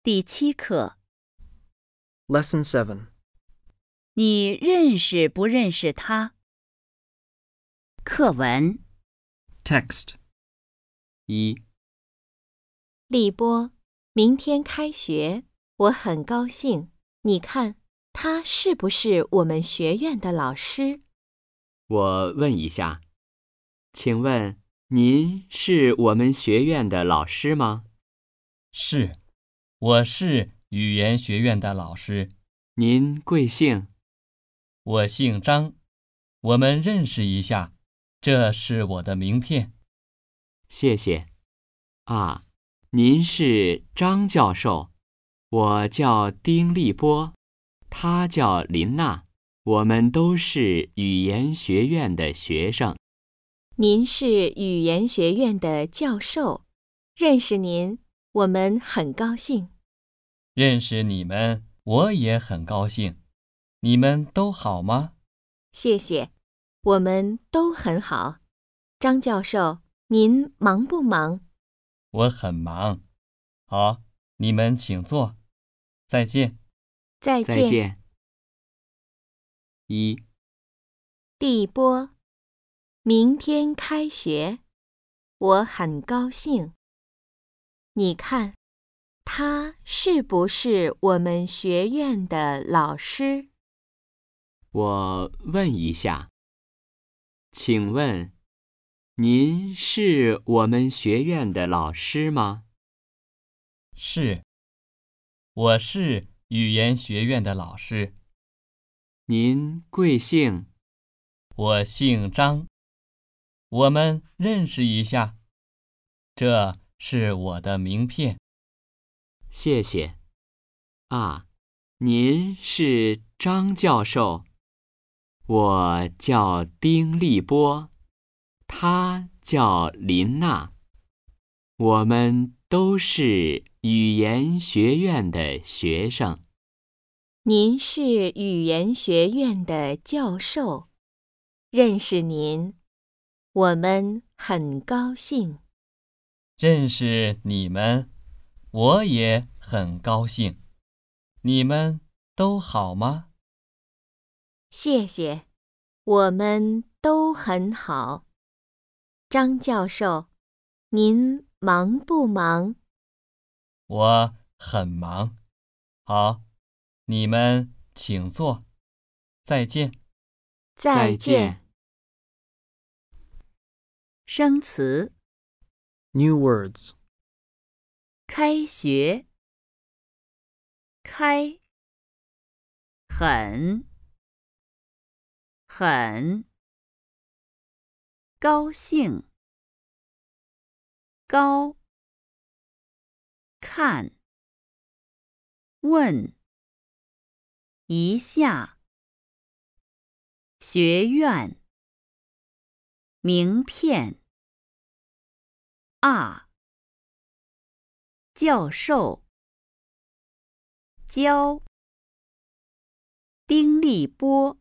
第7课， Lesson 7. 你认识不认识他？课文 Text. 1. 立波，明天开学，我很高兴。你看，他是不是我们学院的老师？ 我问一下，请问您是我们学院的老师吗？ 是，我是语言学院的老师。 您贵姓？ 我姓张，我们认识一下，这是我的名片。 谢谢。您是张教授，我叫丁立波，他叫林娜，我们都是语言学院的学生。 您是语言学院的教授，认识您，我们很高兴。 认识你们，我也很高兴。你们都好吗？ 谢谢，我们都很好。张教授，您忙不忙？ 我很忙。好，你们请坐。再见。 再见。 再见。1. 立波，明天开学，我很高兴。你看，他是不是我们学院的老师？ 我问一下，请问您是我们学院的老师吗？ 是，我是语言学院的老师。 您贵姓？ 我姓张，我们认识一下，这是我的名片。 谢谢。您是张教授，我叫丁立波，他叫林娜，我们都是语言学院的学生。 您是语言学院的教授，认识您，我们很高兴。 认识你们，我也很高兴。你们都好吗？ 谢谢，我们都很好。张教授，您忙不忙？ 我很忙。好，你们请坐。再见。 再见。 生词 New words. 开学，开，很高兴，高，看，问一下，学院，名片，教授，教，丁立波，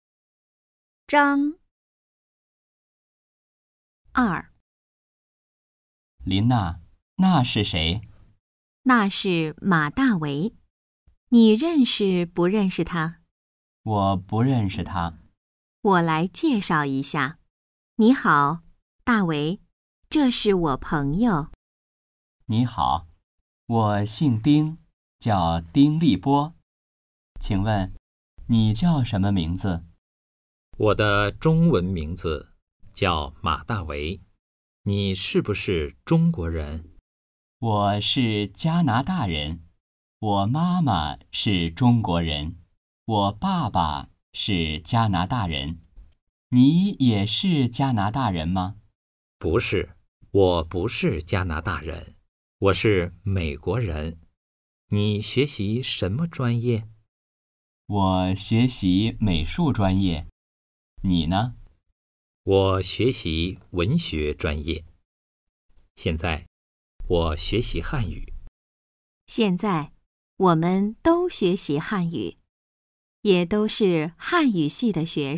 张。2. 林娜，那是谁？ 那是马大为，你认识不认识他？ 我不认识他。 我来介绍一下。你好，大为，这是我朋友。 你好，我姓丁，叫丁立波。请问，你叫什么名字？ 我的中文名字叫马大为，你是不是中国人？ 我是加拿大人，我妈妈是中国人，我爸爸是加拿大人。你也是加拿大人吗？ 不是，我不是加拿大人，我是美国人。你学习什么专业？ 我学习美术专业。你呢？ 我学习文学专业。现在我学习汉语。 现在我们都学习汉语，也都是汉语系的学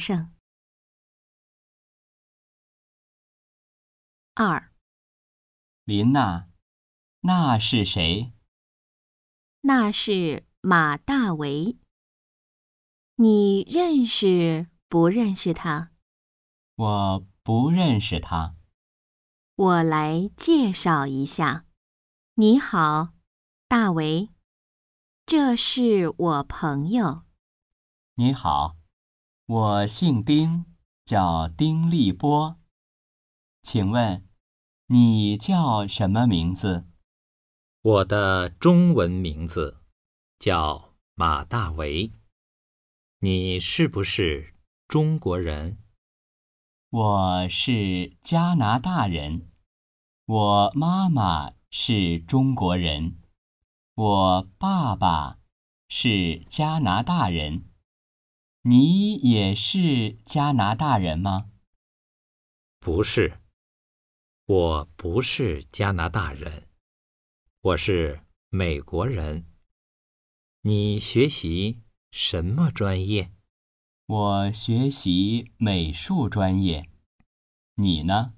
生。2. 林娜，那是谁？ 那是马大为。你认识不认识他？ 我不认识他。 我来介绍一下。你好，大为，这是我朋友。 你好，我姓丁，叫丁立波。请问，你叫什么名字？ 我的中文名字叫马大为。你是不是中国人？ 我是加拿大人，我妈妈是中国人，我爸爸是加拿大人。你也是加拿大人吗？ 不是，我不是加拿大人，我是美国人。你学习什么专业？ 我学习美术专业。你呢？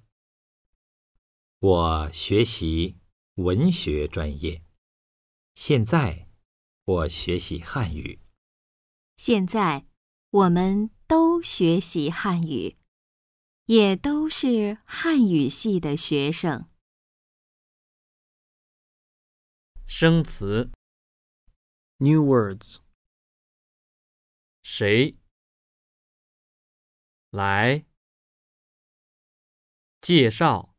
我学习文学专业。现在我学习汉语。 现在我们都学习汉语，也都是汉语系的学生。 生词 New words. 谁，来，介绍，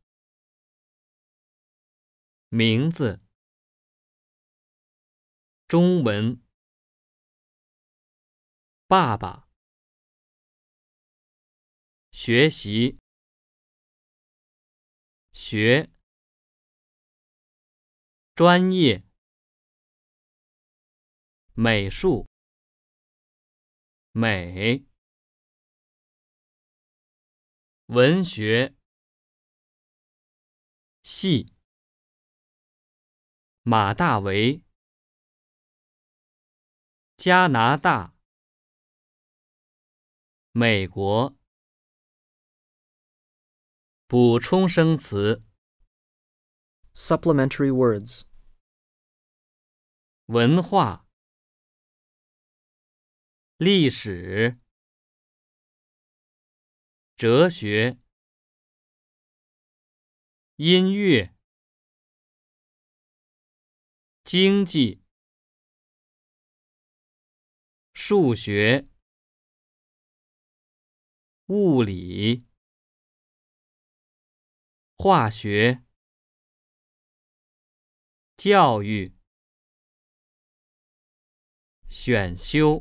名字，中文，爸爸，学习，学，专业，美术，美，文学，系，马大为，加拿大，美国。补充生词 Supplementary words. 文化、历史、哲学、音乐、经济、数学、物理、化学、教育、选修。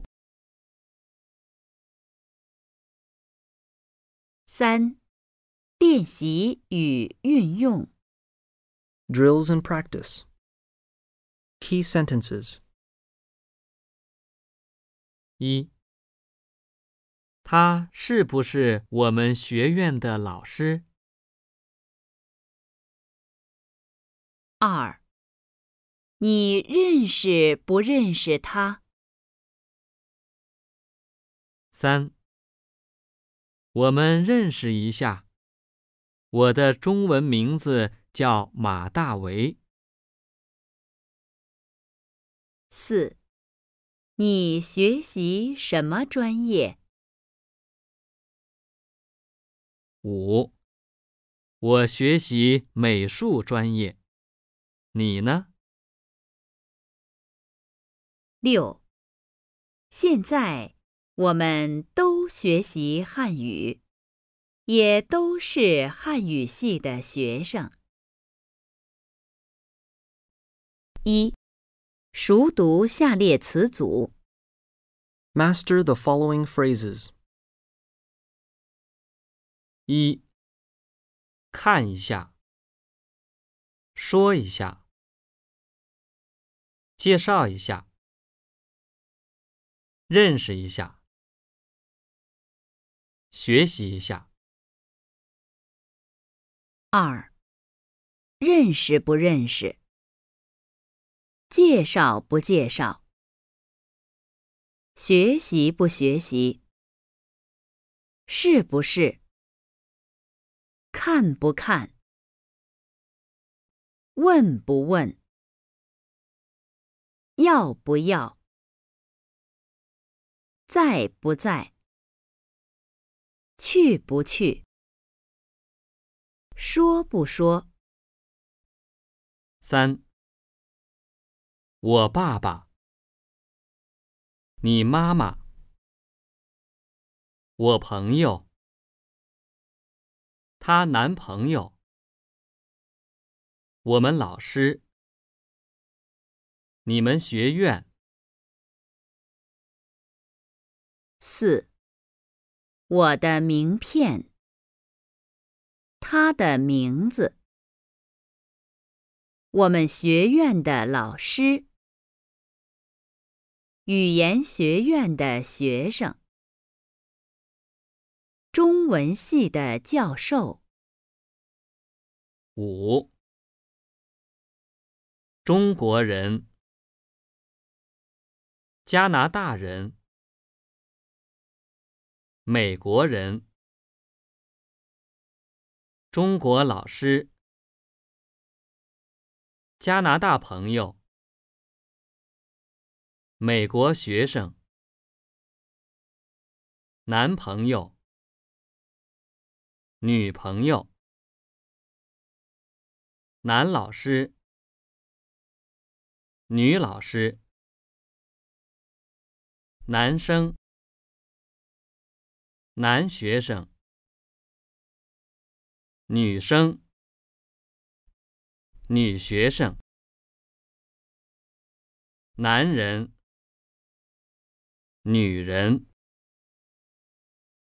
3. 练习与运用。 Drills and practice. Key sentences. 1. 他是不是我们学院的老师？ 2. 你认识不认识他？ 3. 我们认识一下。我的中文名字叫马大为。 4. 你学习什么专业？ 5. 我学习美术专业。你呢？ 6. 现在我们都学习汉语，也都是汉语系的学生。1. 熟读下列词组。 Master the following phrases. 1. 看一下，说一下，介绍一下，认识一下，学习一下。 2. 认识不认识？介绍不介绍？学习不学习？是不是？看不看？问不问？ 要不要？在不在？去不去？说不说？ 3. 我爸爸，你妈妈，我朋友，她男朋友，我们老师，你们学院。 4. 我的名片，他的名字，我们学院的老师，语言学院的学生，中文系的教授。 5. 中国人，加拿大人，美国人，中国老师，加拿大朋友，美国学生，男朋友，女朋友，男老师，女老师，男生，男学生，女生，女学生，男人，女人。